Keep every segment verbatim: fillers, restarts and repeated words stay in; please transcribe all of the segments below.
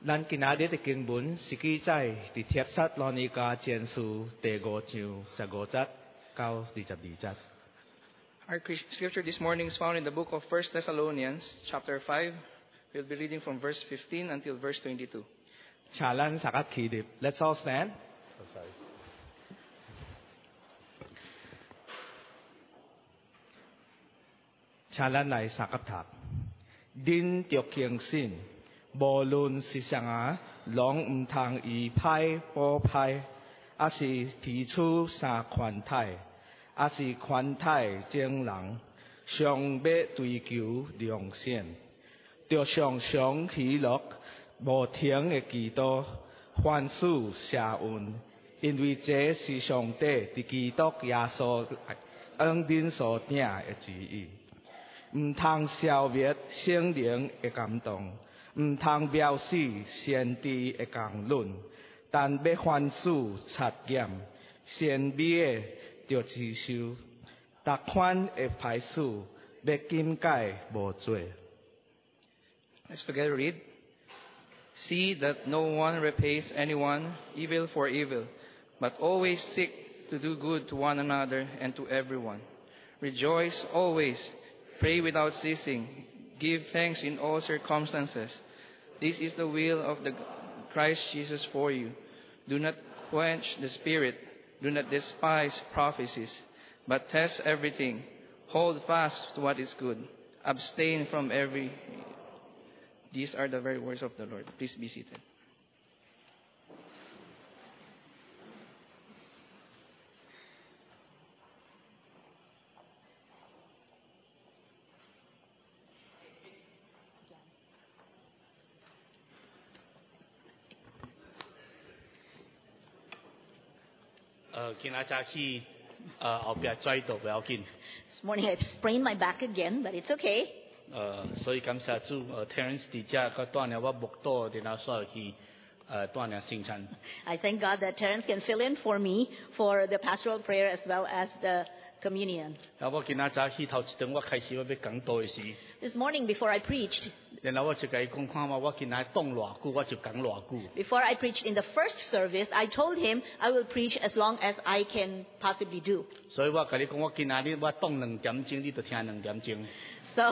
咱今仔日的經文是記載佇帖撒羅尼迦前書第五章十五節到二十二節。 Our scripture this morning is found in the book of First Thessalonians, chapter five. We'll be reading from verse fifteen until verse twenty-two. 請咱三個起立 ，Let's all stand. Oh, sorry. 請咱來三個讀。恁着虔信，無論是啥啊，攏唔通以歹報歹，還是提出啥款待，還是款待眾人，常要追求良善，着常常喜樂，無停的祈禱，凡事謝恩，因為這是上帝佇基督耶穌恩典所定的旨意。唔通消滅聖靈的感動，唔通藐視先知的講論，但要凡事察驗，善美的就接受，逐款的歹事要禁戒無做。 Let's together read. See that no one repays anyone evil for evil, but always seek to do good to one another and to everyone. Rejoice always. Pray without ceasing. Give thanks in all circumstances. This is the will of the Christ Jesus for you. Do not quench the spirit. Do not despise prophecies, but test everything. Hold fast to what is good. Abstain from every... These are the very words of the Lord. Please be seated. This morning I sprained my back again, but it's okay. 呃，所以感謝主，呃 ，Terence 佇遮佮帶領我牧道，然後所去呃帶領聖餐。 I thank God that Terence can fill in for me for the pastoral prayer as well as the communion. 啊，我今仔早起頭一頓，我開始要要講道嘅時。 This morning before I preached. 然後我就甲伊講看嘛，我今仔講偌久，我就講偌久。 Before I preached in the first service, I told him I will preach as long as I can possibly do. 所以我甲你講，我今仔日我講兩點鐘，你就聽兩點鐘。 So,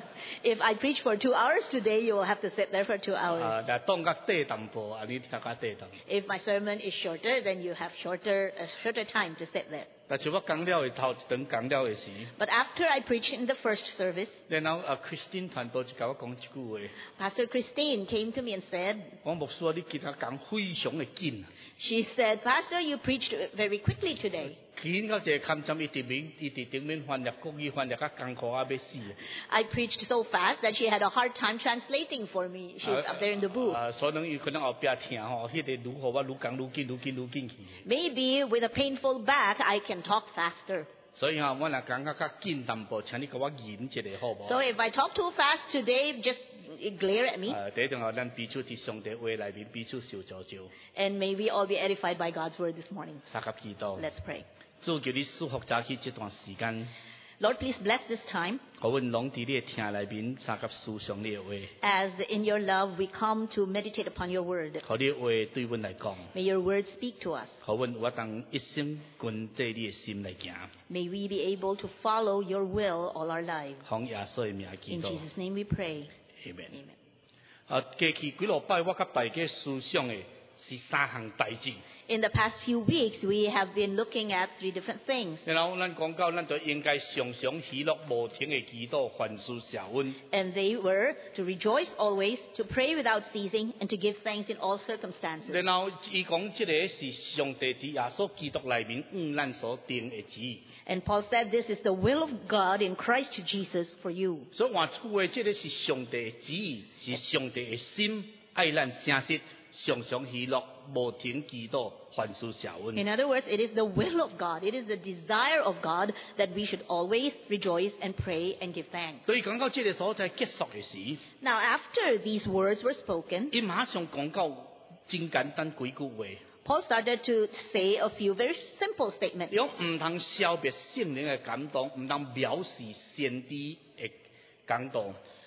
if I preach for two hours today, you will have to sit there for two hours. 啊，但講較短淡薄，啊，你聽較短淡。 If my sermon is shorter, then you have shorter a shorter time to sit there. 但是我講了嘅頭一頓講了嘅時。 But after I preached in the first service, 然後啊 ，Christine 傳道就甲我講一句話。 Pastor Christine came to me and said, 我牧師，你今日講非常嘅緊。 She said, Pastor, you preached very quickly today. 緊到一個坎站，伊直面伊直頂面翻譯國語翻譯較艱苦啊，要死。 I preached so fast that she had a hard time translating for me. She's up there in the booth. 啊，所以有可能後邊聽吼，迄個愈好我愈講愈緊愈緊愈緊去。 Maybe with a painful back, I can talk faster. 所以吼，我若講較較緊淡薄，請你甲我忍一下好無？ So if I talk too fast today, just glare at me. 啊，第一種吼，咱彼此佇上帝話內面彼此受造就。 And may we all be edified by God's word this morning. 三甲祈禱。 Let's pray. 主叫你祝福早起這段時間。 Lord, please bless this time. 互阮攏佇你聽內面三甲思想你的話。 As in your love, we come to meditate upon your word. 互你的話對阮來講。 May your word speak to us. 互阮有當一心跟着你的心來行。 May we be able to follow your will all our lives. 奉耶穌的名祈禱。 In Jesus' name we pray. Amen. Amen. 啊，過去幾落擺我甲大家思想的是三項代志。 In the past few weeks, we have been looking at three different things. 然後咱講到，咱就應該常常喜樂，無停的祈禱，凡事謝恩。 And they were to rejoice always, to pray without ceasing, and to give thanks in all circumstances. 然後伊講，這個是上帝佇耶穌基督內面為咱所定的旨意。 And Paul said, this is the will of God in Christ Jesus for you. 所以換句話，這個是上帝的旨意，是上帝的心，愛咱誠實，常常喜樂，無停祈禱，凡事謝恩。 In other words, it is the will of God, it is the desire of God that we should always rejoice and pray and give thanks. 所以講到這個所在結束的時， Now, after these words were spoken, 伊馬上講到真簡單幾句話。 Paul started to say a few very simple statements. 用唔通消滅聖靈嘅感動，唔通藐視先知嘅感動。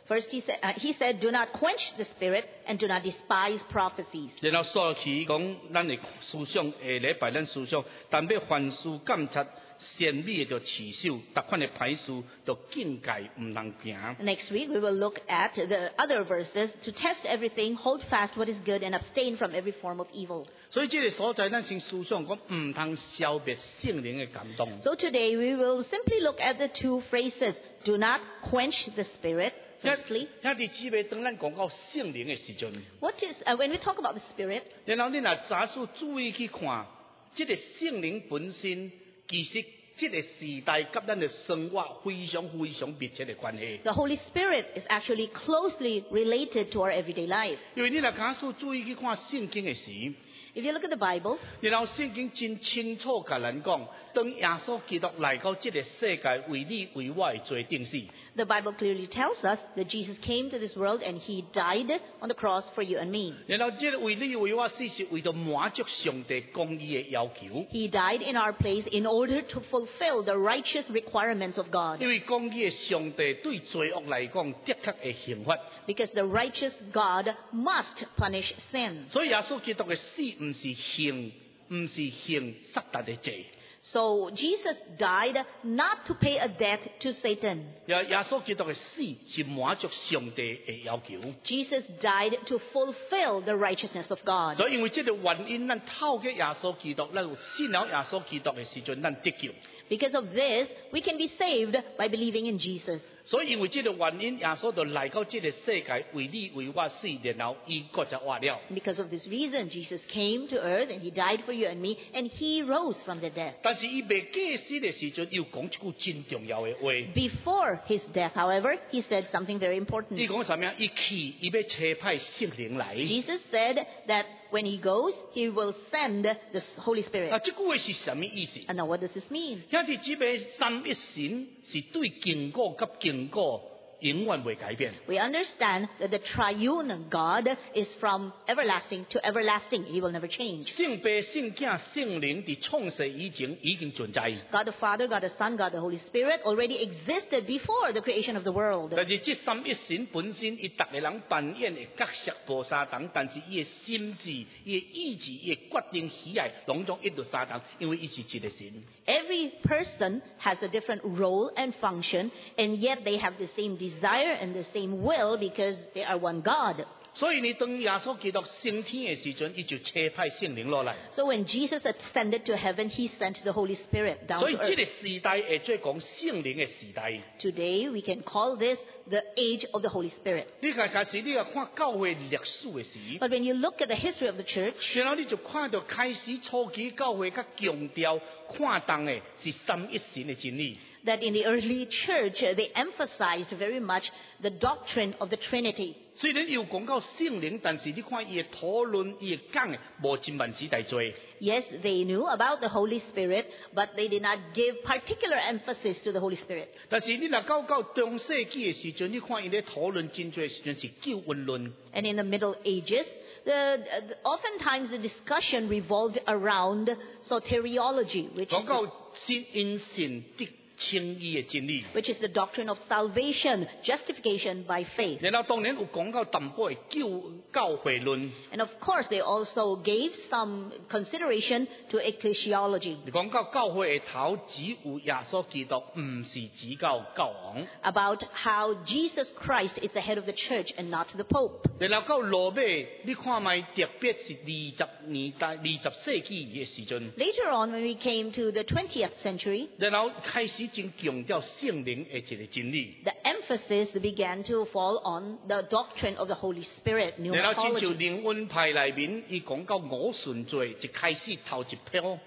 First, he said, uh, he said, do not quench the spirit and do not despise prophecies. 然後說起講，咱嘅思想下禮拜咱思想，但要凡事監察，善美就持守，逐款嘅歹事就禁戒，唔能行。 Next week, we will look at the other verses to test everything, hold fast what is good, and abstain from every form of evil. 所以這個所在，咱先思想講，唔通消滅聖靈嘅感動。 So today, we will simply look at the two phrases. Do not quench the spirit, firstly. 兄弟姊妹，當咱講到聖靈嘅時陣， What is, uh, when we talk about the spirit, 然後你若早數注意去看，這個聖靈本身其實這個時代跟咱嘅生活非常非常密切嘅關係。 the Holy Spirit is actually closely related to our everyday life. 因為你若假數注意去看聖經嘅時， If you look at the Bible, 然後聖經真清楚甲咱講，當耶穌基督來到這個世界，為你為我嘅罪定死。 the Bible clearly tells us that Jesus came to this world and he died on the cross for you and me. 然後這個為你為我死是為咗滿足上帝公義嘅要求。 He died in our place in order to fulfill the righteous requirements of God. 因為公義嘅上帝對罪惡來講，的確係刑罰。 Because the righteous God must punish sin. 所以耶穌基督嘅死唔是刑，唔是刑撒旦嘅罪。 So Jesus died not to pay a debt to Satan. 耶耶穌基督嘅死是滿足上帝嘅要求。 Jesus died to fulfill the righteousness of God. 所以因為這個原因，咱透過耶穌基督，咱有信了耶穌基督嘅時陣，咱得救。 Because of this, we can be saved by believing in Jesus. 所以因為這個原因，耶穌就來到這個世界，為你為我死，然後伊個就活了。 Because of this reason, Jesus came to earth and he died for you and me, and he rose from the dead. 但是伊未過死嘅時陣，又講一句真重要嘅話。 Before his death, however, he said something very 伊 important. 講啥物？伊去，伊要差派聖靈來。 Jesus said that when he goes, he will send the Holy 啊， Spirit. 這句話是什麼意思？ And now what does this mean? 兄弟姊妹，三一神是對經過及經過永遠未改變。 We understand that the triune God is from everlasting to everlasting. He will never change. 聖父、聖子、聖靈在創世以前已經存在， God the Father, God the Son, God the Holy Spirit already existed before the creation of the world. 但是這三一神本身，伊逐個人扮演的角色無相同，但是伊的心智、伊的意志、伊的決定喜愛，攏總一律相同，因為伊是一個神。 Every person has a different role and function, and yet they have the same desire and the same will because they are one God. 所以你當耶穌基督升天嘅時陣，伊就差派聖靈落來。 So when Jesus ascended to heaven, he sent the Holy Spirit down 所以 to 這個 earth. 時代會做講聖靈嘅時代。 Today, we can call this the age of the Holy Spirit. 你開開始你要看教會歷史嘅時， But when you look at the history of the church, 然後你就看到開始初期教會較強調看重嘅是三一神嘅真理。 that in the early church, uh, they emphasized very much the doctrine of the Trinity. 雖然有講到聖靈，但是你看伊嘅討論、伊嘅講嘅無真萬子大罪。 Yes, they knew about the Holy Spirit, but they did not give particular emphasis to the Holy Spirit. 但是你若到到中世紀嘅時陣，你看伊咧討論真多嘅時陣是救恩論。 And in the Middle Ages, the, uh, oftentimes the discussion revolved around soteriology, which 講到 is, 先因信得稱義嘅真理。 which is the doctrine of salvation, justification by faith. 然後當然有講到淡薄嘅救教會論， And of course, they also gave some consideration to ecclesiology, 你講到教會嘅頭只有耶穌基督，唔是指教教皇。 about how Jesus Christ is the head of the church and not the Pope. 然後到落尾，你看咪特別是二十年代、二十世紀嘅時陣， Later on, when we came to the twentieth century, 然後開始真強調聖靈嘅一個真理。 the emphasis began to fall on the doctrine of the Holy Spirit, 然後親像 pneumatology. 靈恩派裏面，伊講到我順罪，就開始頭一票。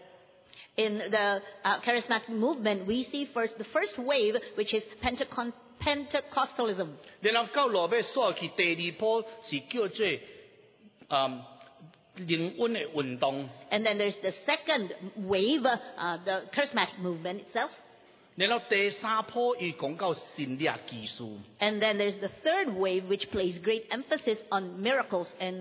In the uh, charismatic movement, we see first the first wave, which is Pentecon- Pentecostalism. 然後到落尾所去第二波是叫做嗯靈恩嘅運動。 And then there's the second wave, uh, the charismatic movement itself. 然後第三波伊講到神力技術。 And then there's the third wave, which places great emphasis on miracles and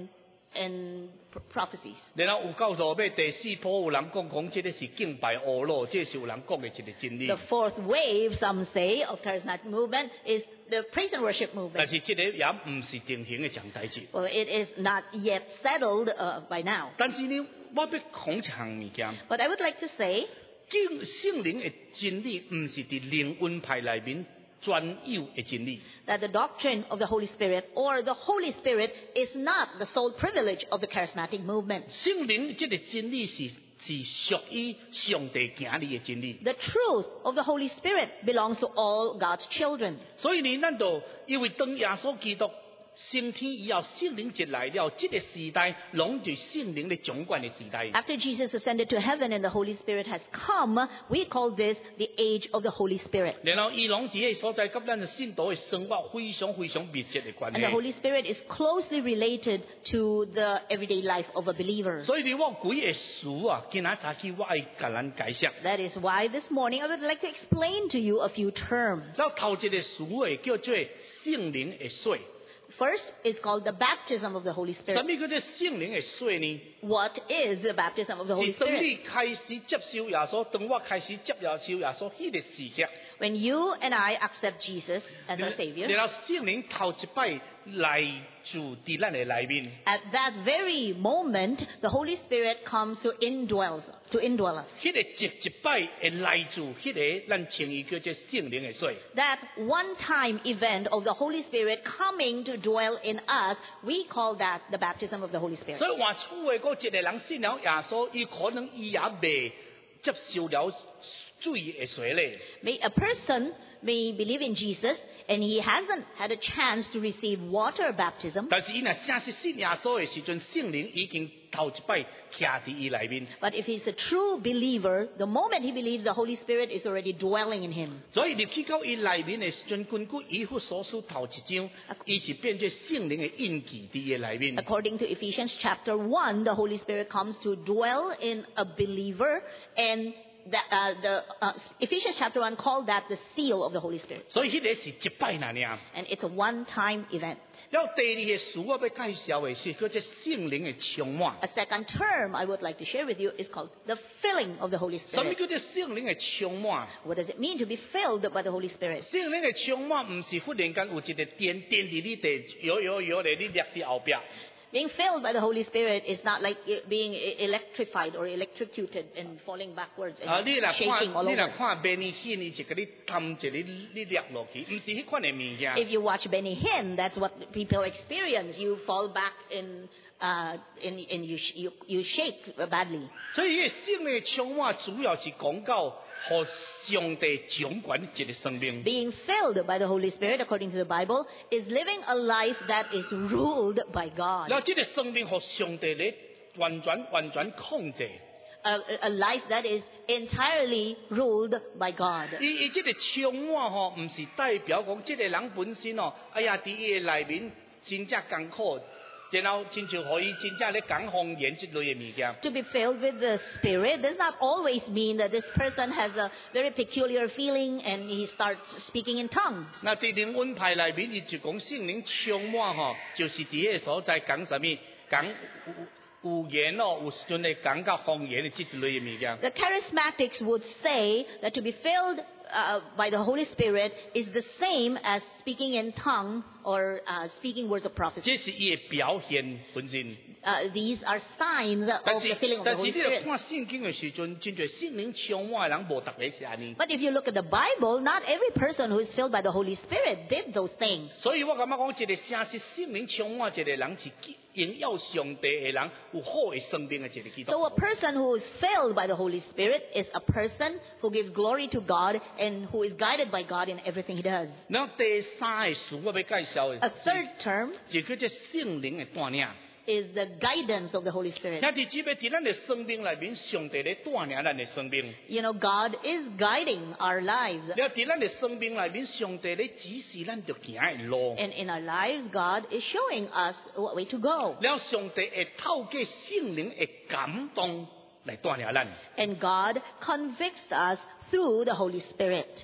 and pr- prophecies. 然後有到落尾第四波，有人講講，這個是敬拜俄羅，這是有人講嘅一個真理 The。fourth wave, some say, of charismatic movement is the praise and worship 但 movement. 是這個也唔是定型嘅一件代志。 Well, it is not yet settled uh, by now. 但是呢，我要講一項物件， But I would like to say 敬聖靈嘅真理，唔是佇靈恩派內面專有嘅真理。 that the doctrine of the Holy Spirit or the Holy Spirit is not the sole privilege of the charismatic movement. 聖靈這個真理是是屬於上帝行你嘅真理。 The truth of the Holy Spirit belongs to all God's children. 所以呢，咱就因為當耶穌基督升天以後，聖靈一來了，這個時代攏對聖靈嘅掌管嘅時代。 After Jesus ascended to heaven and the Holy Spirit has come, we call this the age of the Holy Spirit. 然後伊攏佇個所在，甲咱嘅信徒嘅生活非常非常密切嘅關 And the 係。 Holy Spirit is closely related to the everyday life of a believer. 所以呢，我幾個詞啊，今仔早起我愛甲咱解釋。 That is why this morning I would like to explain to you a few terms. 咁頭一個詞誒叫做聖靈嘅水。 First is called the baptism of the Holy 什 Spirit. 麼叫做聖靈嘅水呢？ What is the baptism of the 是 Holy 當 Spirit? 你開始接受耶穌，當我開始接耶穌耶穌迄個時刻。 When you and I accept Jesus as our Savior, 然後聖靈頭一擺來住佇咱嘅內面。 at that very moment, the Holy Spirit comes to indwell, to indwell us. 迄個一一擺會來住，迄個咱稱伊叫做聖靈嘅水。 That one-time event of the Holy Spirit coming to dwell in us, we call that the baptism of the Holy Spirit. 所以換厝嘅嗰一個人信了耶穌，伊可能伊也未接受了水嘅水咧。 May a person may believe in Jesus and he hasn't had a chance to receive water baptism, 但是伊若正式信耶穌嘅時陣，聖靈已經頭一擺徛佇伊內面。 but if he's a true believer, the moment he believes, the Holy Spirit is already dwelling in him. 所以入去到伊內面嘅時陣，根據以弗所書頭一章，伊是變做聖靈嘅印記佇伊內面。 According to Ephesians chapter one, the Holy Spirit comes to dwell in a believer, and the, uh, the uh, Ephesians chapter one called that the seal of the Holy Spirit. 所以迄個是一擺那爾。 And it's a one-time event. 了第二個詞我要介紹嘅是叫做聖靈嘅充滿。 A second term I would like to share with you is called the filling of the Holy 什麼 Spirit. 叫做聖靈嘅充滿？ What does it mean to be filled by the Holy Spirit? 聖靈嘅充滿唔是忽然間有一個電電伫你地搖搖搖咧，你掠伫後壁。 Being filled by the Holy Spirit is not like it being e- electrified or electrocuted and falling backwards 啊， and 你若 shaking all 看你若 over. 看便利線，伊就給你氹一個你掠落去，唔是迄款嘅物件。 If you watch Benny Hinn, that's what people experience. You fall back in, uh, in, in you, sh- you, you shake badly. 所以，呢聖靈嘅充滿主要是講到互上帝掌管一個生命。 Being filled by the Holy Spirit, according to the Bible, is living a life that is ruled by 然 God. 後，這個生命互上帝咧完全完全控制。 A, a life that is entirely ruled by God. 伊伊即個充滿吼，唔是代表講即個人本身哦，哎呀，佇伊嘅內面真正艱苦，然後親像互伊真正咧講方言即類嘅物件。 To be filled with the Spirit does not always mean that this person has a very peculiar feeling and he starts speaking in tongues. 那佇靈恩派內面，伊就講聖靈充滿吼，就是佇迄個所在講啥物，講有有言哦，有時陣咧講到方言嘅即類嘅物件。 The charismatics would say that to be filled uh, by the Holy Spirit is the same as speaking in tongue or uh, speaking words of prophecy. 這是伊嘅表現本身。 Uh, these are signs 但 of 是 the filling of the 但是 Holy 你若 Spirit. 看聖經嘅時陣，真係聖靈充滿嘅人無逐個是安尼。 But if you look at the Bible, not every person who is filled by the Holy Spirit did those things. 所以我感覺講，一個正是聖靈充滿一個人是榮耀上帝嘅人，有好嘅生命嘅一個基督 So 徒。 a person who is filled by the Holy Spirit is a person who gives glory to God and who is guided by God in everything he does. 然後第三個詞我要介紹 A 嘅， third term 就叫做聖靈嘅帶領。 is the guidance of the Holy Spirit. 那伫即個伫咱嘅生命內面，上帝咧帶領咱嘅生命； You know, God is guiding our lives. 了伫咱嘅生命內面，上帝咧指示咱着行嘅路。 And in our lives, God is showing us what way to go. 了上帝會透過聖靈嘅感動來帶領咱。 And God convicts us through the Holy Spirit.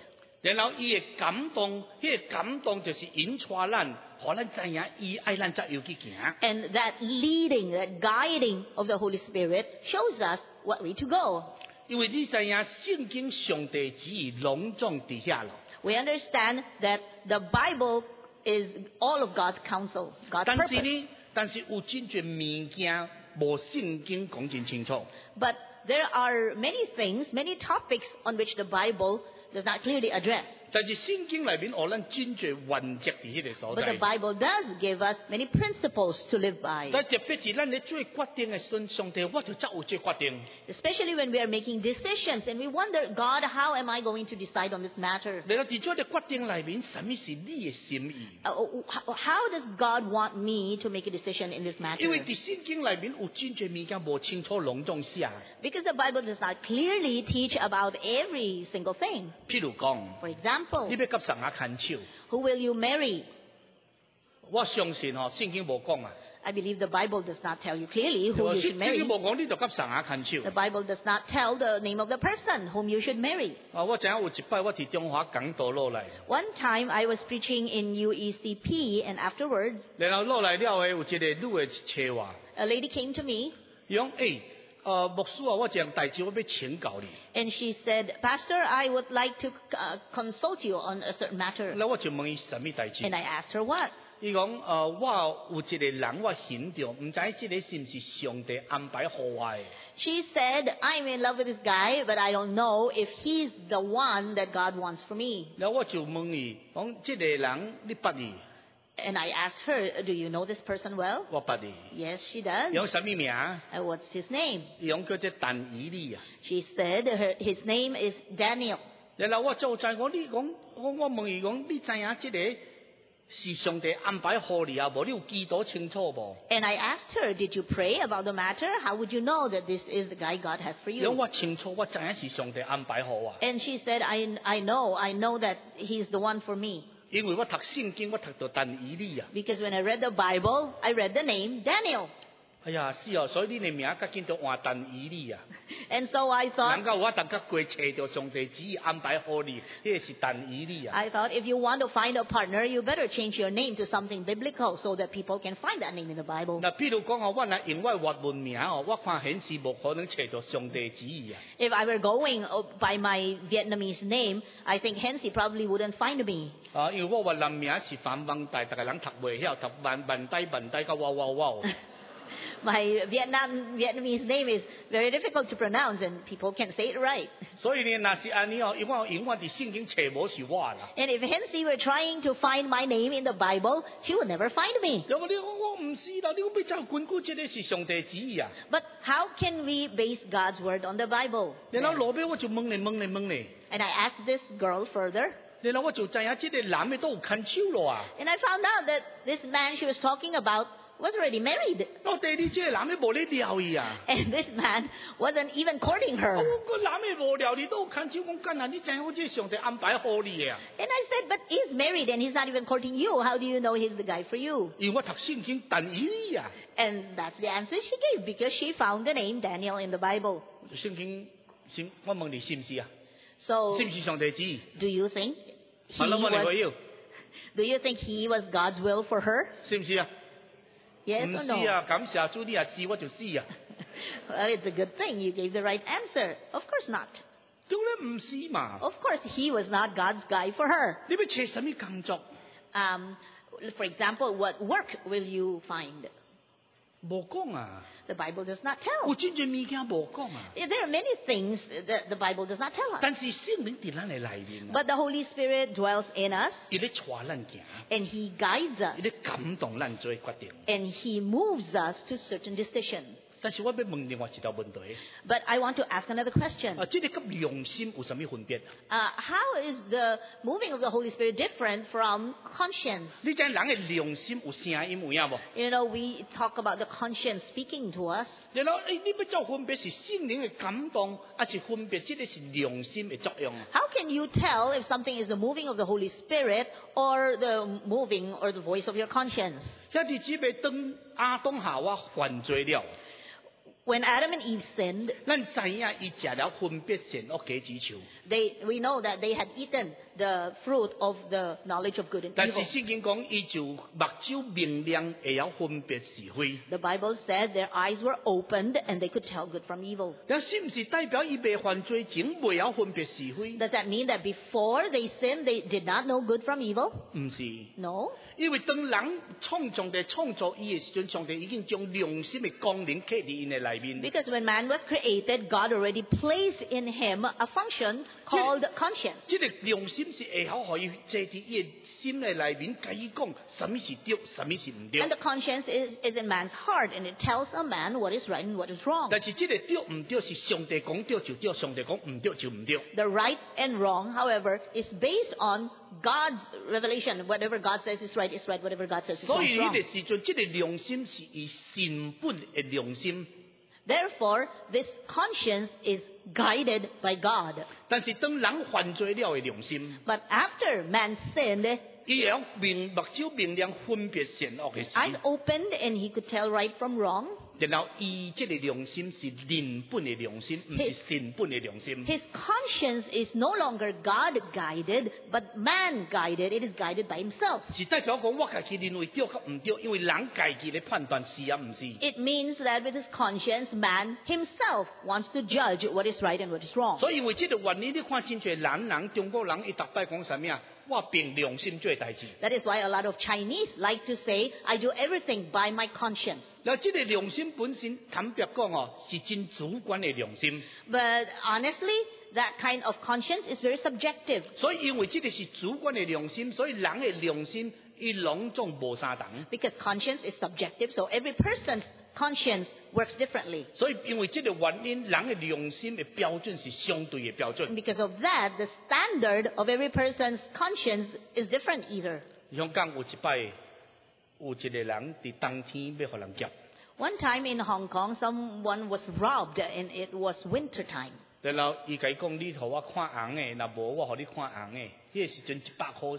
然後伊嘅感動，迄、那個感動就是引帶咱，互咱知影伊愛咱怎樣去行。 And that leading, that guiding of the Holy Spirit shows us what way to go. 因為你知影聖經上帝旨意隆重伫遐咯。 We understand that the Bible is all of God's counsel, God's 但是 purpose. 呢，但是有真侪物件無聖經講真清楚。 But there are many things, many topics on which the Bible does not clearly address. 但是聖經內面學咱真侪原則伫迄個所 But the 在。 Bible does give us many principles to live by. 但特別是咱咧做決定嘅時陣，上帝我就則有做決定。 Especially when we are making decisions and we wonder, God, how am I going to decide on this matter? 然後伫做嘅決定內面，什麼是你嘅心意？ Uh, how does God want me to make a decision in this 因為 matter? 伫聖經內面有真侪物件無清楚隆重寫。 Because the Bible does not clearly teach about every single thing. 譬如講， For example, 你要甲神啊牽手， who will you marry? 我相信吼，聖經無講啊。 I believe the Bible does not tell you clearly who you 聖 should marry. 經無講，你就甲神啊牽手 The。Bible does not tell the name of the person whom you should marry. 啊，我知影有一擺我佇中華講道落來， One time I was preaching in U E C P, and afterwards 然後落來了後，有一個女嘅找我， a lady came to me 伊講誒，呃，牧師啊，我一樣代志我要請教你。 and she said, Pastor, I would like to uh, consult you on a certain matter. 那我就問伊什麼代志 And？I asked her what. 伊講呃，我有一個人我欣賞，唔知即個是唔是上帝安排好我嘅？ She said, I'm in love with this guy, but I don't know if he's the one that God wants for me. 然後我就問伊講，即個人你捌伊？ And I asked her, do you know this person well? 我捌伊。 Yes, she does. 伊講什麼名？ Uh, what's his name? 伊講叫做但以理啊。 She said her, his name is Daniel. 然後我就知我你講，我我問伊講，你知影即個是上帝安排好你啊？無你有祈禱清楚無？ And I asked her, did you pray about the matter? How would you know that this is the guy God has for 伊講 you? 我清楚，我知影是上帝安排好啊。 And she said, I, I know, I know that he's the one for me. 因為我讀聖經，我讀到但以理啊。 Because when I read the Bible, I read the name Daniel. 哎呀，是哦，所以你嘅名較緊到換但以理啊。 And so I 能 thought, 夠我大家過找到上帝旨意安排好你，呢個是但以理啊。 I thought if you want to find a partner, you better change your name to something biblical so that people can find that name in the Bible. 嗱，譬如講哦，我若用我嘅英文名哦，我看顯示無可能找到上帝旨意啊。 If I were going uh, by my Vietnamese name, I think Hensi probably wouldn't find me. 啊，因為我越南名是反問題，大家人讀袂曉，讀文文低文低，甲哇哇哇。 My Vietnam Vietnamese name is very difficult to pronounce, and people can say it right. 所以呢，若是安尼哦，因為我永遠佇聖經找無是我啦。 And if Hensi were trying to find my name in the Bible, she would never find me. 有冇你我我唔是啦，你要怎根據即個是上帝旨意啊？ But how can we base God's word on the Bible? 然後 then? 落尾我就問你問你問你， And I asked this girl further, 然後我就知影即個男嘅都有牽手咯啊。 and I found out that this man she was talking about was already married. 我第二即個男嘅無咧撩伊啊。 And this man wasn't even courting her. 我個男嘅無聊，你都有牽手，講緊啊！你知影我即個上帝安排好你嘅啊。 And I said, but he's married and he's not even courting you. How do you know he's the guy for you? 因為我讀聖經但以理啊。 And that's the answer she gave because she found the name Daniel in the Bible. 聖經聖，我問你是唔是啊？ So 是唔是上帝旨意？ do you think he 問啦，我哋 was, 會要， do you think he was God's will for her? 是唔是啊？ Yes 唔 or 是 no? 啊，感謝主，你啊是我就是啊。 Well, it's a good thing you gave the right answer. Of course not. 當然唔是嘛。 Of course, he was not God's guy for her. 你要找什麼工作？ Um, for example, what work will you find? 無講啊， The Bible does not 有 tell. 真正物件無講啊。 There are many things that the Bible does not tell us. 但是聖靈喺咱嘅內面啊， But the Holy Spirit dwells in us, 伊咧帶咱行， and He guides 伊 us, 咧感動咱做決定。 and He moves us to certain decisions. 但是我要問另外一條問題， But I want to ask another question. 啊，即個甲良心有什麼分別？ Uh, how is the moving of the Holy Spirit different from conscience? 你知人嘅良心有聲音有影無？ You know, we talk about the conscience speaking to us. 然後誒，你要做分別是聖靈嘅感動，還是分別即個是良心嘅作用？ How can you tell if something is the moving of the Holy Spirit or the moving or the voice of your conscience? 兄弟姊妹，當亞當夏娃犯罪了， When Adam and Eve sinned, 咱知影伊食了分别善惡果子樹， they, we know that they had eaten the fruit of the knowledge of good and 但是 evil. 聖經講伊就目睭明亮，會曉分別是非。 The Bible said their eyes were opened and they could tell good from evil. 那是唔是代表伊未犯罪前未曉分別是非？ Does that mean that before they sinned, they did not know good from evil? 唔是， No. 因為當人創上帝創造伊嘅時陣，上帝已經將良心嘅光靈刻喺因嘅內面。 Because when man was created, God already placed in him a function called conscience. 即個良心是會曉可以坐喺伊嘅心嘅內面，甲伊講什麼是對，什麼是唔對 And。the conscience is, is in man's heart, and it tells a man what is right and what is wrong. 但是即個對唔對是上帝講對就對，上帝講唔對就唔對。 The right and wrong, however, is based on God's revelation. Whatever God says is right is right. Whatever God says is 所 wrong 以 is 呢 wrong. 個時陣，即個良心是以神本嘅良心。 Therefore, this conscience is guided by God. 但是當人犯罪了嘅良心， But after man sinned, 伊會曉明目睭明亮分別善惡嘅 eyes 事。 opened and he could tell right from wrong. 然後伊即個良心是人本嘅良心，唔是神本嘅良心。 His conscience is no longer God guided, but man guided. It is guided by himself. 是代表講我家己認為對及唔對，因為人家己嚟判斷是啊唔是。 It means that with his conscience, man himself wants to judge what is right and what is wrong. 所以因為即個原因，你看真侪男人、中國人，伊逐擺講啥物啊？我憑良心做代志。 That is why a lot of Chinese like to say, I do everything by my conscience. 嗱，即個良心本身坦白講哦，是真主觀嘅良心。 But honestly, that kind of conscience is very subjective. 所以因為即個是主觀嘅良心，所以人嘅良心伊兩種無相同。 Because conscience is subjective, so every person's conscience works differently. 所以因為即個原因，人嘅良心嘅標準是相對嘅標準。 Because of that, the standard of every person's conscience is different either. 香港有一擺有一個人伫冬天要互人劫， One time in Hong Kong, someone was robbed and it was winter time. 然後伊甲伊講：你互我看紅嘅，若無我互你看紅嘅。迄個時陣一百塊。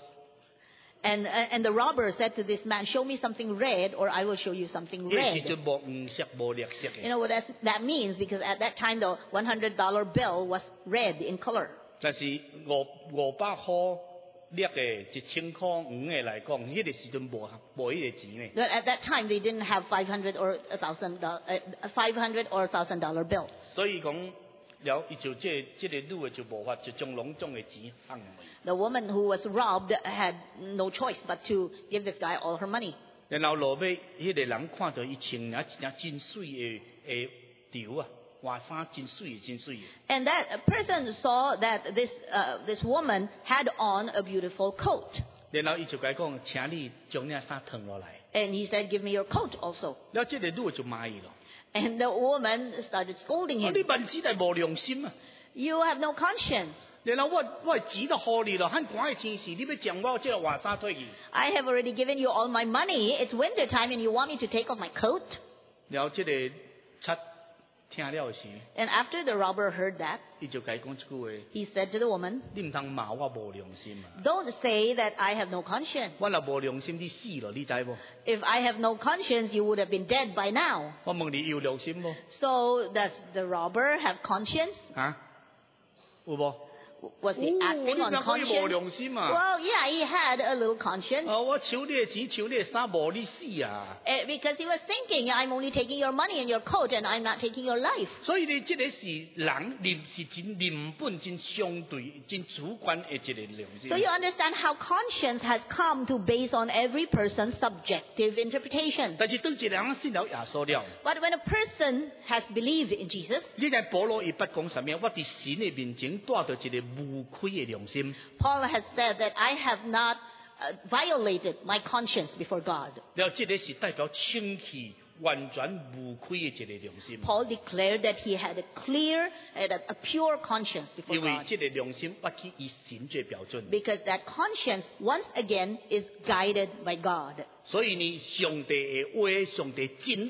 And, and the robber said to this man, show me something red or I will show you something 迄個時 red. 陣無黃色無綠色 You 嘅。 know what that's, that means? Because at that time, the one hundred dollar bill was red in color. 但是五五百塊綠嘅一千塊黃嘅來講，迄、那個時陣無無迄個錢嘅。 But at that time, they didn't have five hundred or a thousand, uh, five hundred or a thousand dollar bills. 所以講了，伊就即、這個即、這個女嘅就無法就將攏種嘅錢送回。 The woman who was robbed had no choice but to give this guy all her money. 然後落尾，迄、那個人看到伊穿了一件真水嘅誒條啊，外衫真水嘅真水嘅。 And that person saw that this, uh, this woman had on a beautiful coat. 然後伊就甲伊講：請你將呢衫脫落來。 And he said, give me your coat also. 了，即個女嘅就罵伊咯。 And the woman started scolding 啊你 him. 萬事係無良心啊！ You have no conscience. 然後我我錢都予你咯，很寒嘅天時，你要將我即個外衫脫去。 I have already given you all my money. It's winter time and you want me to take off my coat? 然後即個七聽了時， And after the robber heard that, 伊就甲伊講一句話： he said to the woman, 你唔通罵我無良心啊！ don't say that I have no conscience. 我若無良心，你死咯，你知無？ If I have no conscience, you would have been dead by now. 我問你有良心無？ So does the robber have conscience? 啊？有無？ Was he 哦 acting 你 on 若可以無 conscience? 良心啊！ Well, yeah, he had a little conscience. 哦，我搶你嘅錢，搶你嘅衫，無你死啊！ Eh, because he was thinking, I'm only taking your money and your coat and I'm not taking your life. 所以你即個是人，你是真人本真相對、真主觀嘅一個良心。 So you understand how conscience has come to base on every person's subjective interpretation. 但是當一個人信了耶穌了， But when a person has believed in Jesus, 你睇保羅伊捌講啥物？我伫神嘅面前帶着一個無虧嘅良心。 Paul has said that I have not uh, violated my conscience before God. 了，即個是代表清氣、完全無虧嘅一個良心。 Paul declared that he had a clear and a, a pure conscience before 因為 God. 即個良心不去以神做標準， Because that conscience, once again, is guided by God. 所以呢，上帝嘅話、上帝真理，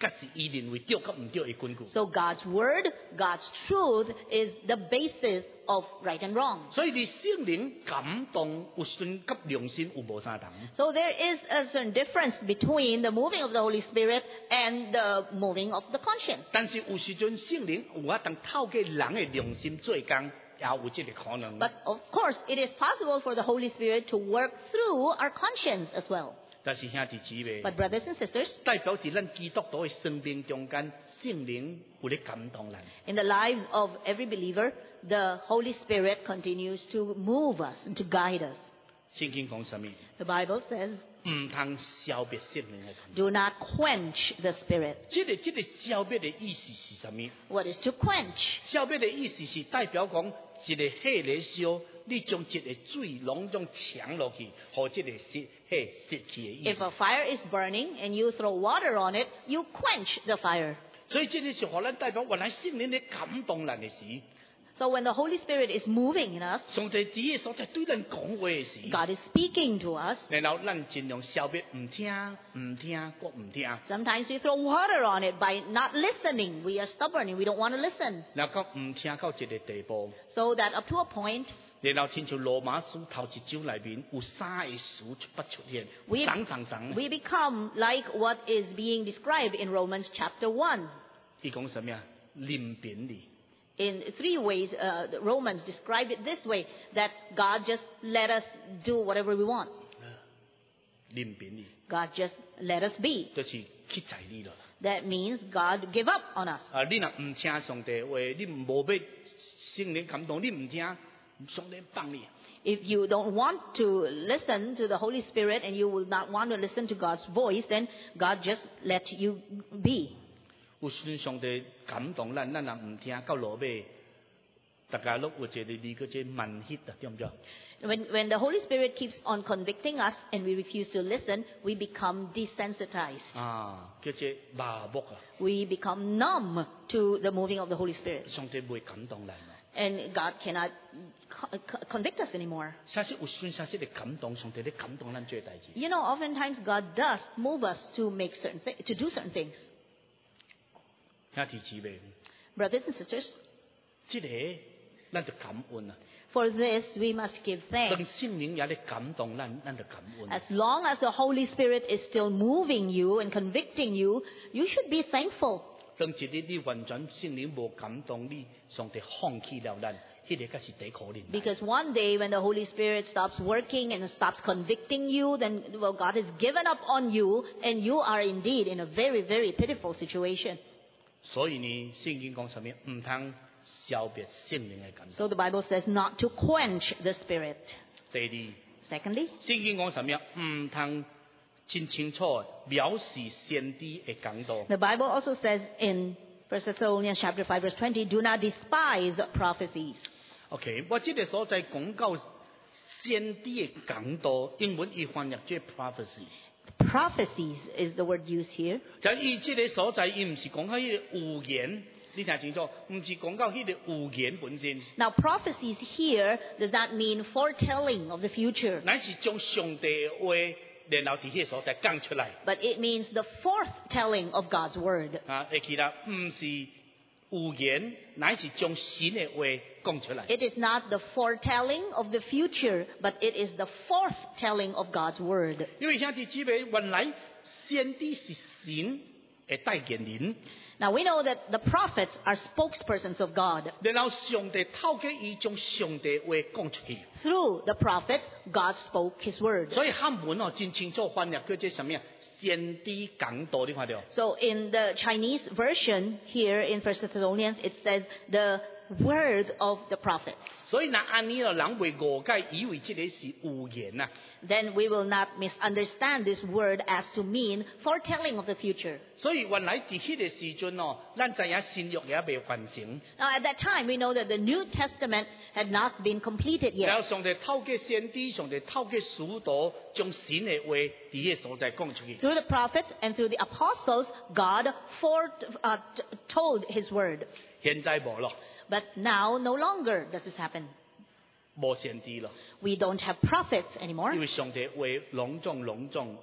甲是伊認為對甲唔對嘅根據。 So God's word, God's truth is the basis of right and wrong. 所以你聖靈感動有信甲良心有無相同。 So there is a certain difference between the moving of the Holy Spirit and the moving of the conscience. 但是有時陣聖靈有法通透過人嘅良心做工，也有這個可能。 But of course, it is possible for the Holy Spirit to work through our conscience as well. 但是兄弟姊妹， But brothers and sisters, 代表喺咱基督徒嘅生命中間，聖靈有咧感動咱。 in the lives of every believer, the Holy Spirit continues to move us and to guide us. 聖經講什麼？ The Bible says, 唔通消滅聖靈嘅感動。 do not quench the Spirit. 這個這個消滅嘅意思是什麼？ What is to quench? 消滅嘅意思是代表講一個火嚟燒，你將一個水攏將搶落去，和這個火火熄去嘅意 If 思。 a fire is burning and you throw water on it, you quench the fire. 所以這個是可能代表原來聖靈咧感動人嘅時， So when the Holy Spirit is moving in us, 上帝啲嘢所在對人講話嘅時， God is speaking to us. 然後咱盡量消滅唔聽、唔聽、國唔聽， Sometimes we throw water on it by not listening. We are stubborn and we don't want to listen. 然後唔聽到一個地步， So that up to a point, 然後親像羅馬書頭一章裏面有三個詞出不出現， We- 等等等。 we become like what is being described in Romans chapter one. 伊講什麼啊？臨便利。 In three ways, uh, the Romans describe it this way, that God just let us do whatever we want. 臨便利， God just let us be. 就是去在你咯。 That means God give up on us. 啊，你若唔聽上帝話，你無要聖靈感動，你唔聽，上帝幫你。 If you don't want to listen to the Holy Spirit and you will not want to listen to God's voice, then God just let you be. 有時上帝感動咱，咱若唔聽，到落尾，大家都有一個你個即慢血啊，對唔對？ When, when the Holy Spirit keeps on convicting us and we refuse to listen, we become desensitized. 啊，叫做麻木啊， We become numb to the moving of the Holy Spirit. 上帝唔會感動咱。 And God cannot co- co- convict us anymore. 啥事有時啥事嚟感動，上帝咧感動咱做代志。 You know, oftentimes God does move us to make certain thi- to do certain things. 兄弟姊妹， Brothers and sisters, 即個咱就感恩啊。 for this we must give 當 thanks. 聖靈也咧感動咱，咱就感恩。 As long as the Holy Spirit is still moving you and convicting you, you should be thankful. 當一日你完全聖靈無感動你，上帝放棄了咱，迄、個才是第可憐。 Because one day when the Holy Spirit stops working and stops convicting you, then, well, God has given up on you and you are indeed in a very, very pitiful situation. 所以呢，聖經講什麼？唔通消滅聖靈嘅感動。 So the Bible says not to quench the Spirit. 第二， Secondly, 聖經講什麼？唔通真清楚藐視先知嘅感動。 the Bible also says in First Thessalonians chapter five verse twenty, do not despise prophecies. OK，我這個所在講到先知嘅感動，英文伊翻譯做 prophecy。 Prophecies is the word used here. 就伊這個所在，伊唔是講到迄個預言，你聽清楚，唔是講到迄個預言本身， Now, prophecies here does not mean foretelling of the future, 乃是將上帝嘅話，然後喺迄個所在講出來。 but it means the foretelling of God's word. 啊，會記得唔是預言，乃是將神嘅話講出來。 It is not the foretelling of the future, but it is the forthtelling of God's word. 因為兄弟姊妹，原來先知是神嘅代言人， Now, we know that the prophets are spokespersons of God. 然後上帝透過伊將上帝嘅話講出去。 Through the prophets, God spoke his word. 所以漢文哦，真清楚翻譯叫做什麼啊？先知講道，你看到？ So in the Chinese version here in First Thessalonians, it says the word of the prophets. 所以嗱，安尼咯，人會誤解，以為這個是預言啊。 Then we will not misunderstand this word as to mean foretelling of the future. 所以原來喺迄個時陣哦，咱知影新約也未完成， Now, at that time, we know that the New Testament had not been completed 然 yet. 後上帝透過先知，上帝透過使徒，將神嘅話喺迄個所在講出去。 Through the prophets and through the apostles, God fore, uh, t- told his word. 現在無咯， But now, no longer does this happen. 無先知咯， We don't have prophets 因 anymore 為上帝話隆重隆重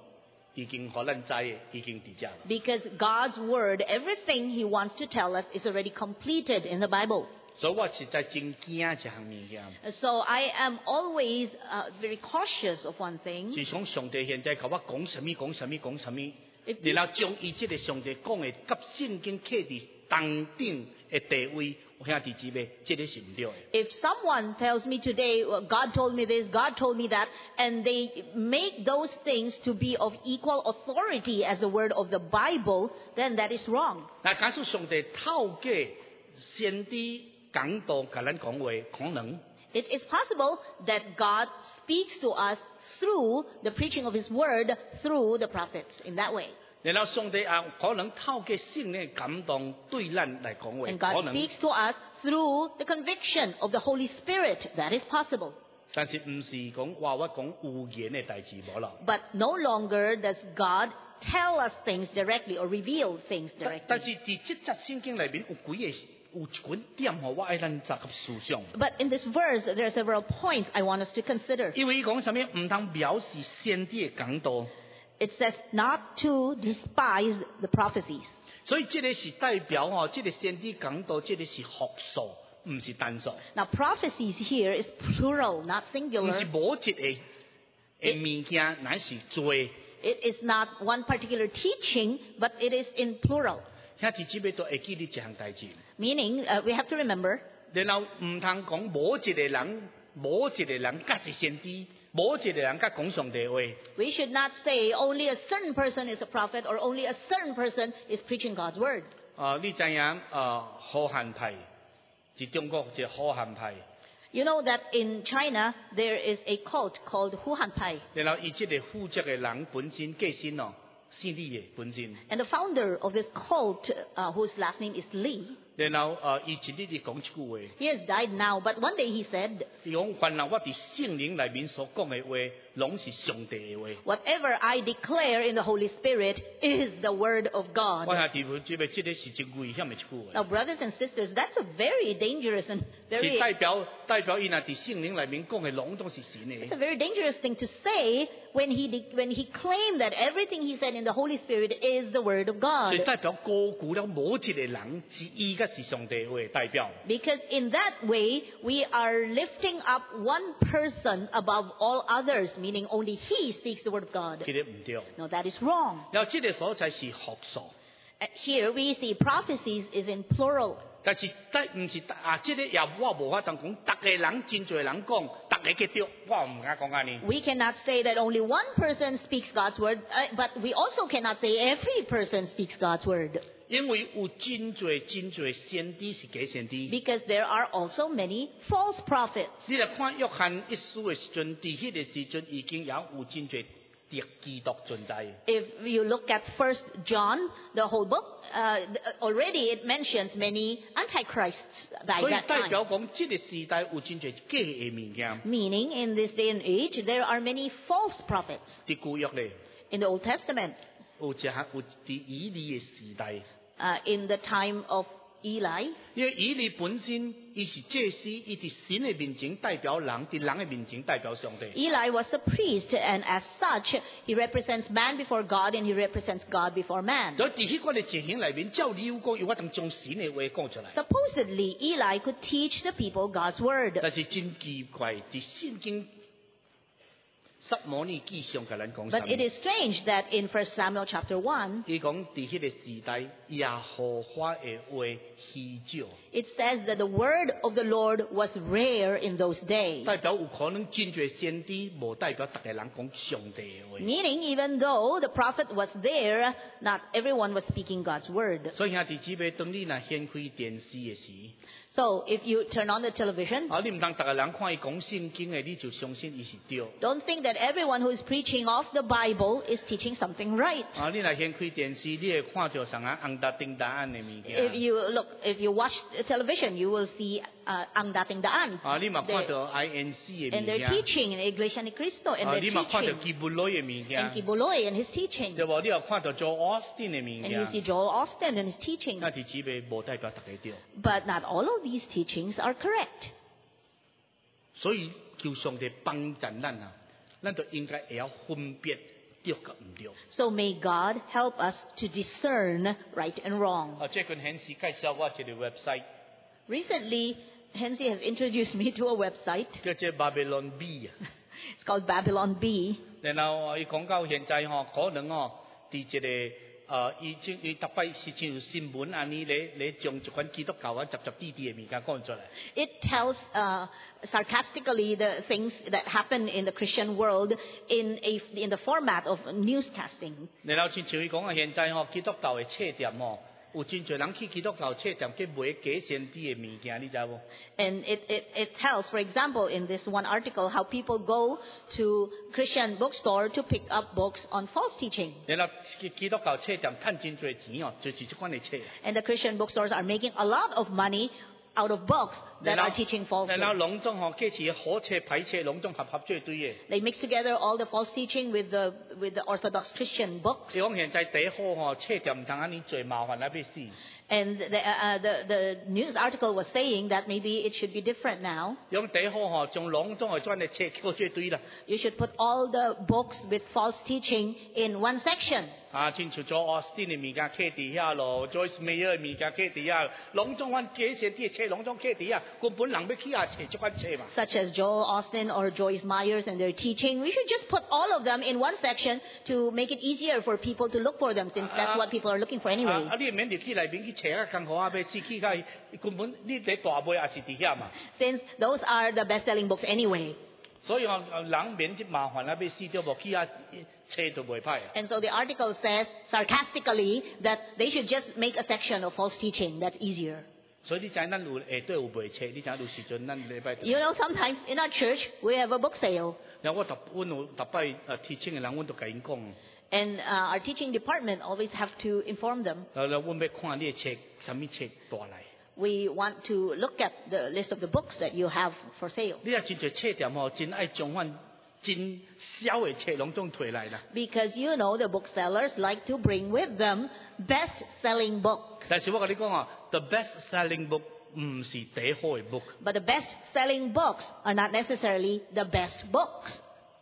已經可能知嘅，已經伫遮啦。 Because God's word, everything He wants to tell us is already completed in the Bible. 所以我實在真驚一項物件， So I am always uh, very cautious of one thing. 是講上帝現在甲我講什麼講什麼講什麼， If 然後將伊即個上帝講嘅甲聖經刻佇當頂嘅地位，我兄弟姊妹，即個是唔對嘅。 If someone tells me today, well, God told me this, God told me that, and they make those things to be of equal authority as the word of the Bible, then that is wrong. 嗱，假使上帝透過先知講道甲咱講話，可能 It is possible that God speaks to us through the preaching of His word through the prophets in that way. 然後上帝啊，可能透過聖靈嘅感動對咱嚟講 And 話，可 God 能， speaks to us through the conviction of the Holy Spirit. That is possible. 但是唔是講話我講預言嘅代志無啦。 But no longer does God tell us things directly or reveal things 但但 directly. 是伫即節聖經裏面有幾個有一群點互我愛咱查及思想， But in this verse, there are several points I want us to consider. 因為伊講啥物唔通藐視先知嘅講道， It says not to despise the prophecies. 所以即個是代表哦，即、這個先知講道，即、這個是複數，唔是單數， Now, prophecies here is plural, not 唔 singular. 是某一個嘅物件，乃是多。 It is not one particular teaching, but it is in plural. 兄弟姊妹都會記呢一項代志。 Meaning, uh, we have to remember, 然後唔通講某一個人，某一個人甲是先知，某一個人甲講上帝話。 we should not say only a certain person is a prophet or only a certain person is preaching God's word. 啊、你知影啊？好漢派，是中國一個好漢派。 You know that in China, there is a cult called Huhan Pai. 然後伊即個負責嘅人本身過身哦，姓李嘅本身。 And the founder of this cult, uh, whose last name is Li, 然後啊，伊一日伊講一句話， he has died now, but one day he said, 伊講凡係我佇聖靈內面所講嘅話，攏是上帝嘅話。 whatever I declare in the Holy Spirit is the word of 我 God. 兄弟姊妹，即個是真危險嘅一句話。 Now, brothers and sisters, that's a very dangerous and 是 very, 代表代表伊若佇聖靈內面講嘅攏都是神 it's a 嘅。 very dangerous thing to say when he, de- when he claimed that everything he said in the Holy Spirit is the word of 所以 God. 代表高估了某一個人是伊個是上帝嘅話代表。 Because in that way, we are lifting up one person above all others, meaning only he speaks the word of God. 其實唔對。 No, that is wrong. 然後即個所在是複數， Uh, Here we see prophecies is in plural. 但是但唔是啊，即、個也我無法當講，逐個人真濟人講，逐個嘅對，我唔敢講安尼。 We cannot say that only one person speaks God's word, uh, but we also cannot say every person speaks God's word. 因為有真濟真濟先知是假先知。 Because there are also many false prophets. 你來看約翰一書嘅時陣，伫迄個時陣已經也有真濟敵基督存在。 If you look at First John, the whole book, uh, already it mentions many antichrists by 所以 that 代 time. 表講，即個時代有真濟假嘅物件。 Meaning, in this day and age, there are many false prophets. 伫舊約咧， In the Old Testament, 有一項有伫以利嘅時代， uh, in the time of Eli, 因為以利本身伊是祭司，伊伫神嘅面前代表人，伫人嘅面前代表上帝。 Eli was a priest, and as such, he represents man before God, and he represents God before man. 所以伫迄個嘅情形內面，照你有講，有法通將神嘅話講出來。 Supposedly, Eli could teach the people God's word. 但是真奇怪，伫聖經撒摩尼記上甲咱講啥 But it is strange that in First Samuel chapter one, 伊講伫迄個時代，耶和華嘅話稀少， it says that the word of the Lord was rare in those days. 代表有可能真濟先知，無代表逐個人講上帝嘅話。 Meaning, even though the prophet was there, not everyone was speaking God's word. 所以兄弟姊妹，當你若掀開電視嘅時， So, if you turn on the television, 啊，你唔通逐個人看伊講聖經嘅，你就相信伊是對。 don't think that everyone who is preaching off the Bible is teaching something right. 啊，你若掀開電視，你會看到啥啊？紅達丁答案嘅物 If 件。 you look, if you watch television, you will see uh, Ang Dating Daan. 啊，你嘛看 They- 到 I N C 嘅 and 物 their 件。 teaching in Iglesia Ni Cristo, and 啊， their 你嘛看到 teaching 基布羅嘅物 and 件。 Kibuloy and his teaching. 對無？你又看到 Joe Austin 嘅物 And you see 件。 Joel Austin and his teaching. 那啲姊妹無代表逐個對。 But not all of these teachings are correct. 所以求上帝幫助咱啊，咱就應該會曉分別對甲唔對。 So may God help us to discern right and wrong. 啊，最近顯示介紹我一個 website， Recently, Hensi has introduced me to a website. 叫做 Babylon B 啊。 It's called Babylon B. 然後伊講到現在吼，可能吼，佇一個呃，伊即伊逐擺是像新聞安尼咧咧將一款基督教啊雜雜滴滴嘅物件講出來。 It tells uh, sarcastically the things that happen in the Christian world in a in the format of newscasting. 然後親像伊講啊，現在吼基督教嘅冊店吼，有真侪人去基督教冊店去買假先知嘅物件，你知無？ And it, it, it tells, for example, in this one article, how people go to Christian bookstore to pick up books on false teaching. 然後基基督教冊店賺真侪錢哦，就是即款嘅冊。 And the Christian bookstores are making a lot of money out of books that 然 are 後 teaching false. 然後攏總吼，計是好冊、歹冊，攏總合合做堆嘅。 They mix together all the false teaching with the with the Orthodox Christian books. 伊講現在第一好吼，冊店唔通安尼做麻煩啊，要死。 And the, uh, the, the news article was saying that maybe it should be different now. 用第一好吼，將攏總嘅專嘅冊叫做堆啦。 You should put all the books with false teaching in one section. 啊，親像做 Austin 嘅物件揢佇遐咯 ，Joyce Meyer 嘅物件揢佇遐，攏總款假先知嘅冊，攏總揢佇遐，根本人要去遐冊即款冊嘛。 Such as Joel Austin or Joyce Myers and their teaching. We should just put all of them in one section to make it easier for people to look for them, since that's what people are looking for 啊 anyway. 啊！你免入去內面去冊啊，艱苦啊，要死去甲伊，根本你伫大買也是佇遐嘛。 Since those are the best-selling books anyway. 所以哦，人免即麻煩啊，要死對無去遐冊就袂歹啊。 And so the article says sarcastically that they should just make a section of false teaching. That's easier. 所以你知咱有下底有賣冊，你知有時陣咱禮拜。 You know, sometimes in our church we have a book sale. 然後我逐阮有逐擺誒提醒嘅人，阮都甲因講。 And uh, our teaching department always have to inform them. 然後阮要看你嘅冊，啥物冊大嚟。 We want to look at the list of the books that you have for sale. 你啊真濟冊店吼，真愛將阮真小嘅冊攏總摕來啦。 Because you know the booksellers like to bring with them best-selling books. 但是我甲你講啊 ，the best selling book 唔是第一好嘅 book， But the best-selling books are not necessarily the best books.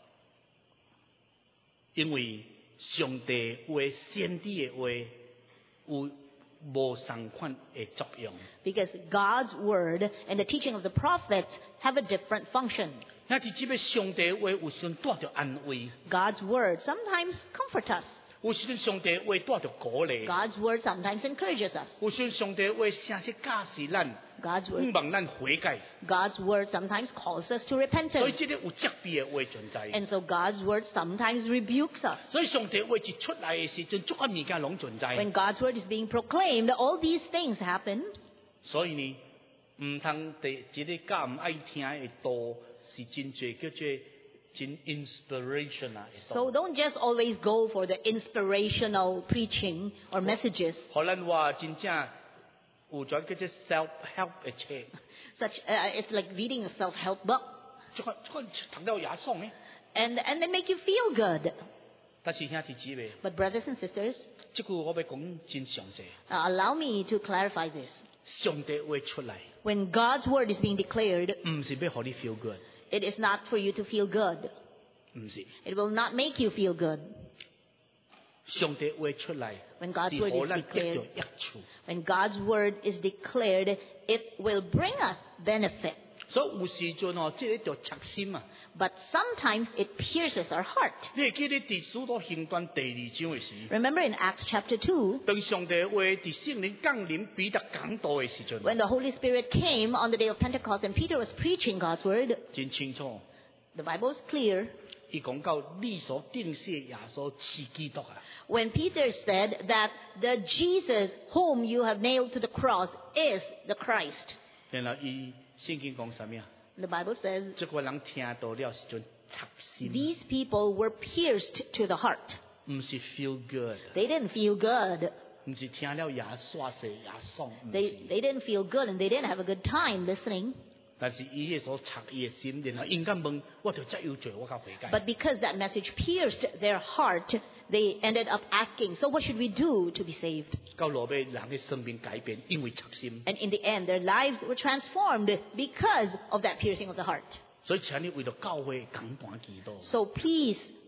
因為上帝話、先知嘅話有無相款嘅作用。 Because God's word and the teaching of the prophets have a different function. 那啲只要上帝嘅話有時陣帶着安慰， God's word sometimes comforts us. 有時陣上帝嘅話帶着鼓勵， God's word sometimes encourages us. 有時陣上帝嘅話誠實教示咱， God's 希 word, 望咱悔改。 God's word sometimes calls us to 所以 repentance. 即個有責備嘅話存在。 And so God's word sometimes rebukes us. 所以上帝嘅話一出來嘅時陣，足個物件攏存在。 When God's word is being proclaimed, all these things happen. 所以呢，唔通第一個較唔愛聽嘅道是真濟叫做真 inspiration 啊。 So don't just always go for the inspirational preaching or messages. 可能話真正有種叫做 self help 嘅冊， Such uh, it's like reading a self-help book, 即個即個讀了也爽嘅。 and and they make you feel good. 但是兄弟姊妹， But brothers and sisters, 即句我要講真詳細。 uh, allow me to clarify this. 上帝話出來， When God's word is being declared, 唔是要讓你 feel good， it is not for you to feel good. 唔是。 It will not make you feel good. 上帝話出來， When God's 是 word 讓 is 咱得到 declared, 益處。 when God's word is declared, it will bring us benefit. 所以有時陣哦，即個就插心啊。 But sometimes it pierces our heart. 你會記得第使徒行傳第二章嘅時， Remember in Acts chapter two, 當上帝話佇聖靈降臨彼得講道嘅時陣， when the Holy Spirit came on the day of Pentecost and Peter was preaching God's word, 真清楚。 the Bible is clear. 伊講到你所定死嘅耶穌是基督啊， When Peter said that the Jesus whom you have nailed to the cross is the Christ, 然後伊聖經講啥物啊？ the Bible says 即個人聽到了時陣插心， these people were pierced to the heart. 唔是 feel good， They didn't feel good. 唔是聽了也耍勢也爽，唔 They, 是。 they didn't feel good and they didn't have a good time listening. 但是伊嘅所插伊嘅心，然後應該問，我就真有罪，我較悔改。 But because that message pierced their heart, they ended up asking, so what should we do to be saved? 到落尾人嘅生命改變，因為插心。 And in the end, their lives were transformed because of that piercing of the heart. 所以請你為咗教會簡單祈禱， So please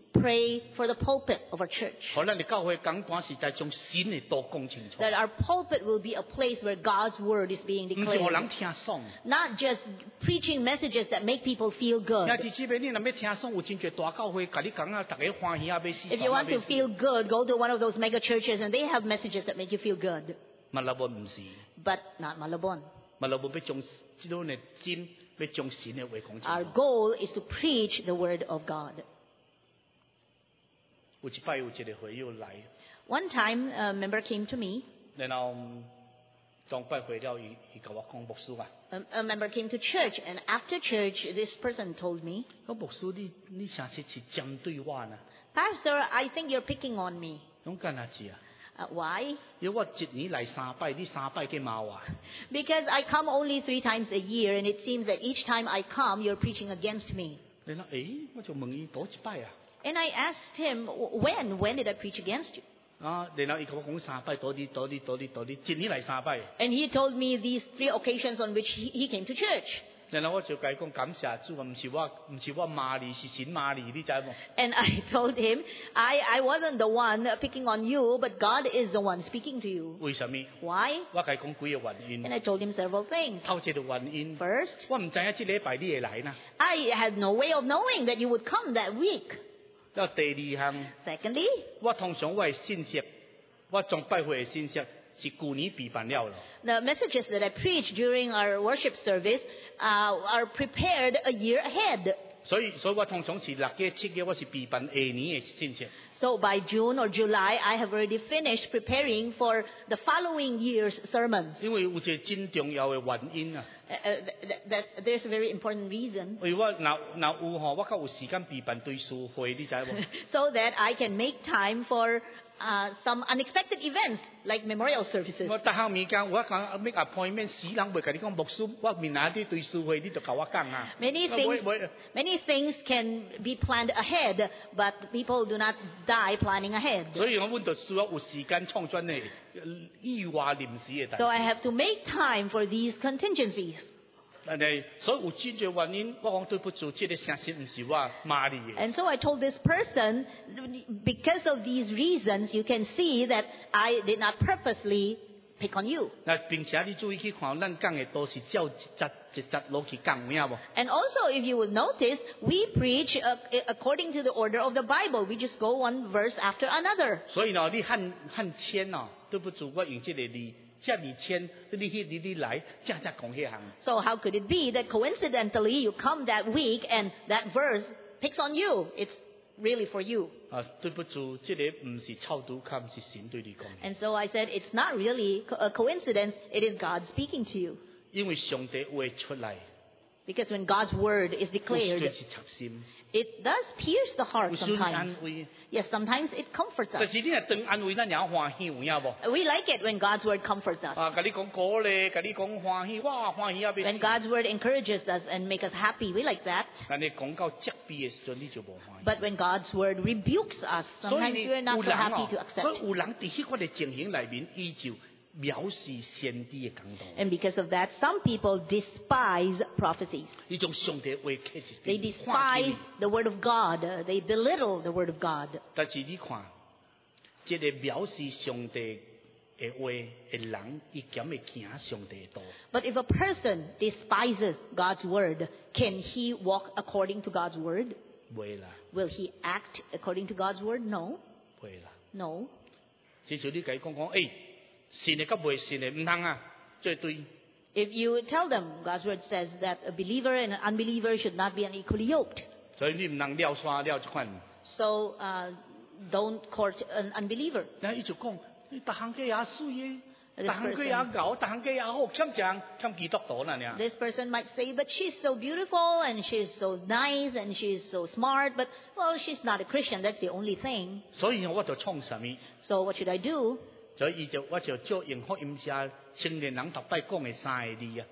pray for the pulpit of our church. 可能你教會講段時就將神嘅道講清楚， That our pulpit will be a place where God's word is being 唔是我人 declared. 聽爽。 Not just preaching messages that make people feel 兄 good. 弟姊妹，你若要聽爽，有真濟大教會，甲你講啊，大家歡喜啊，要死 If 爽 you 啊， want 要 to 死。 feel good, go to one of those mega churches and they have messages that make you feel good. 馬拉本唔是， But not Malabon. 馬拉本要將即種嘅真，要將神嘅話講清 Our 楚。 goal is to preach the word of God. 有一擺有一個會友來， One time, a member came to me. 然後當拜會了，伊伊甲我講牧師啊， A, a member came to church, and after church, this person told me, 講牧師你你成日是針對我呢？ Pastor, I think you're picking on me. 講幹哪子啊？ Uh, why? 因為我一年來三拜，你三拜嘅罵我。 Because I come only three times a year, and it seems that each time I come, you're preaching against me. 然後誒，我就問伊多一拜啊。 And I asked him, when? When did I preach against you? 啊，然後伊甲我講三拜，多啲多啲多啲多啲，一年來三拜。 And he told me these three occasions on which he, he came to church. 然後我就甲伊講感謝主，唔是我唔是我罵你，是神罵你，你知冇？ And I told him, I, I wasn't the one picking on you, but God is the one speaking to you. 為什麼？ Why? 我甲伊講幾個原因 And。I told him several things. 頭一個原因， First, 我唔知影即禮拜你會來呢。 I had no way of knowing that you would come that week. 然後第二項， Secondly, 我通常我嘅信息，我總拜會嘅信息是舊年備辦了咯。 the messages that I preach during our worship service uh, are prepared a year ahead. 所以所以我通常是六月七月我是備辦下年嘅信息。 So by June or July, I have already finished preparing for the following year's sermons. 因為有一個真重要嘅原因啊。 Uh, uh, th- that, there's a very important reason. 因為我若若有吼，我較有時間備辦對書會，你知無？ So that I can make time for uh, some unexpected events like memorial services. 我逐項物件，我講 make appointment，死人袂甲你講牧師，我明仔啲對書會，你就甲我講啊。 Many 我 things, 我我 many things can be planned ahead, but people do not die planning ahead. 所以我阮就需要有時間創專嘅意外臨時嘅代 So I 志。 have to make time for these contingencies. 但係所以有真嘅原因，我講對不住，即個誠實唔是我罵你嘅。 And so I told this person, because of these reasons, you can see that I did not purposely pick on you. 嗱，並且你注意去看，咱講嘅都是照一節一節落去講，有無？ And also, if you would notice, we preach uh, according to the order of the Bible. We just go one verse after another. 所以呢，你漢漢簽哦，對不住，我用即個字，遮爾簽，你去你你來，正正講迄項。 So how could it be that coincidentally you come that week and that verse picks on you? It's really for you. 啊，對不住，即、這個唔是臭賭卡，唔是神對你講嘅。 And so I said, it's not really co- a coincidence. It is God speaking to you. 因為上帝話出嚟， Because when God's word is 有 declared, 時插心， it does pierce the 有 heart 時安 sometimes. 慰。 Yes, sometimes it comforts 但 us. 是你若當安慰，咱也歡喜有影無？ We like it when God's word comforts us. 啊，甲你講鼓勵，甲你講歡喜，哇，歡喜啊！要 When 死 God's word encourages us and make us happy, we like that. 但你講到責備嘅時陣，你就無歡喜。 But when God's word rebukes us, 所以 sometimes 你 we are 有 not so 人 happy 哦 to， 所 accept. 以有人喺迄個嘅情形內面，依照藐視先知嘅講道， And because of that, some people despise prophecies. 呢種上帝話刻 They 一邊 despise the word of God. Uh, They belittle the word of God. 但是你看，即、個藐視上帝嘅話嘅人，伊敢會行上帝嘅道。 But if a person despises God's word, can he walk according to God's word? 袂啦， Will he act according to God's word? No. 袂啦。 No. 至少你甲伊講講，誒、信嘅甲袂信嘅唔通啊，絕對。 If you tell them God's word says that a believer and an unbeliever should not be unequally yoked, 所以你唔能撩刷撩一款。 so uh, don't court an unbeliever. 然後伊就講，你逐項嘅也水嘅， This 逐項嘅也 person- 牛，逐項嘅也好，欠正欠基督徒啦呢。 This person might say, but she's so beautiful and she's so nice and she's so smart, but well, she's not a Christian. That's the only thing. 所以我就創什麼？ So what should I do? 所以伊就我就照用福音社青年人逐擺講嘅三個字啊，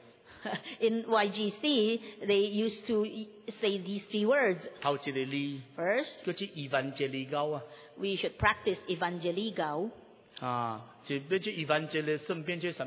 In Y G C, they used to e- say these three words. 頭一個字 First, 叫做 evangelical 啊， we should practice evangeligo. 啊，就變做 evangel 順便做什麼啊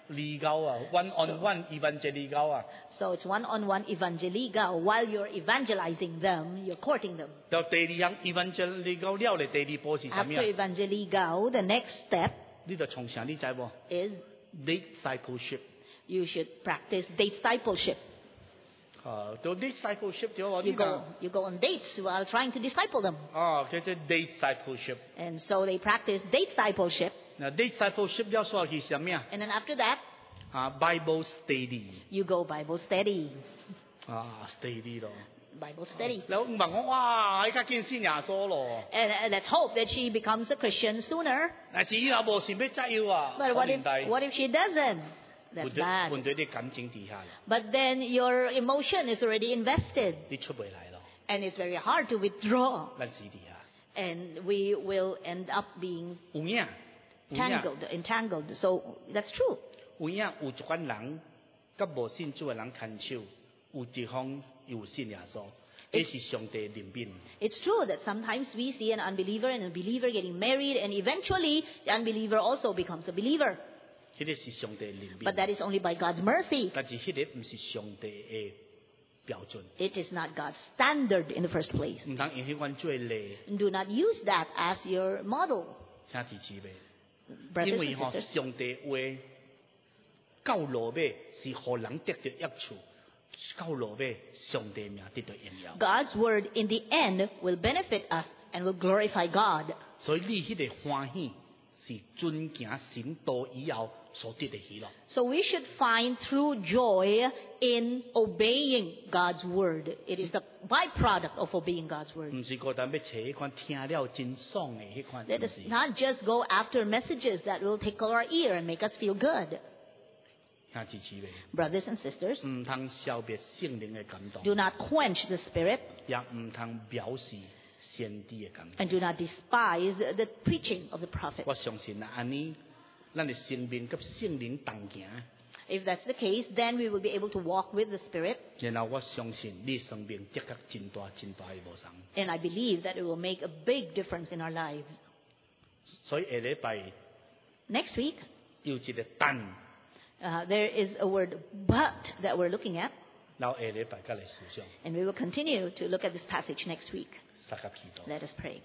離交啊，one on one evangelical 啊。 So it's one-on-one evangelical. While you're evangelizing them, you're courting them. 然後第二項 evangelical 了咧，第二步是啥 After 嘢？ evangelical, the next step 呢度從啥你知無 is ？discipleship。 you should practice discipleship. 啊，到 discipleship 咗我 You 呢 go, 個 you go on dates while trying to disciple them. 啊，叫做 discipleship。 And so they practice discipleship. 嗱 discipleship 了所係啥咩啊？ And then after that, 啊 Bible study。 you go Bible study. 啊 study 咯。 Bible study. แล้ว問我哇，依家見先耶穌咯。 And uh, let's hope that she becomes a Christian sooner. 但是以後無算俾責要啊， But 可 what 能 if, 係 what if she doesn't? 換 That's 咗 bad. 換咗啲感情底下啦， But then your emotion is already invested. 你出唔嚟咯， And it's very hard to withdraw. 咱是底下。 And we will end up being 有影，有影， tangled, entangled. So that's true. 有影有一款人，甲無信主嘅人牽手，有一方有信耶穌，這是上帝憐憫。 It's true that sometimes we see an unbeliever and a believer getting married, and eventually the unbeliever also becomes a believer. 迄個是上帝憐 But 憫， that is only by God's mercy. 但是迄個唔是上帝嘅標準， It is not God's standard in the first place. 唔通用迄款做例， Do not use that as your model, 兄弟姊妹。 brothers 因為 and 吼 sisters. 上帝話到落尾是互人得到益處，到落尾上帝名得到榮耀。 God's word in the end will benefit us and will glorify God. 所以你迄個歡喜是遵行神道以後所得的喜樂。 So we should find true joy in obeying God's word. It is the byproduct of obeying God's word. 唔是孤單要找迄款聽了真爽的迄款， Let 唔 us 是。 not just go after messages that will tickle our ear and make us feel good. 兄弟姊妹， Brothers and sisters, 唔通消滅聖靈的感動， do not quench the spirit 也唔通藐視先知的感動。 and do not despise the preaching of the prophet. 我相信啊，安尼，咱的生命跟聖靈同行， If that's the case, then we will be able to walk with the spirit, 然後我相信你生命的確真大真大的無同。 and I believe that it will make a big difference in our lives. 所以下禮拜 Next week, 有一個但， uh, there is a word but that we're looking at, 然後下禮拜再來思想， and we will continue to look at this passage next week. 三甲祈禱。 Let us pray.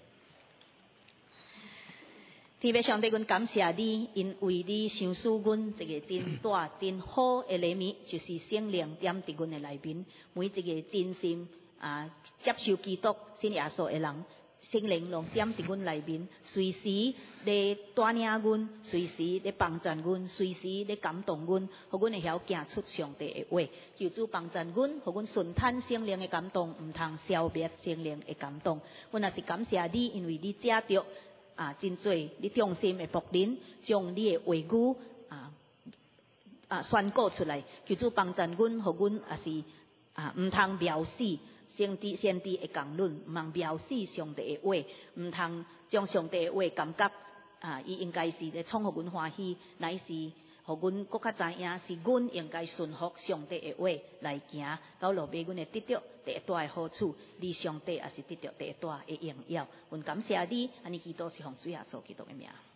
天父上帝，阮感謝你，因為你賞賜阮一個真大、真好的禮物，就是聖靈點佇阮的內面，每一個真心啊接受基督、信耶穌的人，聖靈攏點佇阮內面，隨時咧帶領阮，隨時咧幫助阮，隨時咧感動阮，互阮會曉行出上帝的話。求主幫助阮，互阮順攤聖靈的感動，毋通消滅聖靈的感動。阮也是感謝你，因為你藉着啊真濟你忠心的僕人，將你的話語啊啊宣告出來。求主幫助阮，互阮也是啊毋通藐視先知先知的講論，毋通藐視上帝的話，毋通將上帝的話感覺啊，伊應該是咧創互阮歡喜，乃是互阮更較知影是阮應該順服上帝的話來行，到落尾阮會得到第一大的好處，你上帝也是得到第一大的榮耀。阮感謝你，安尼祈禱是奉主耶穌基督的名。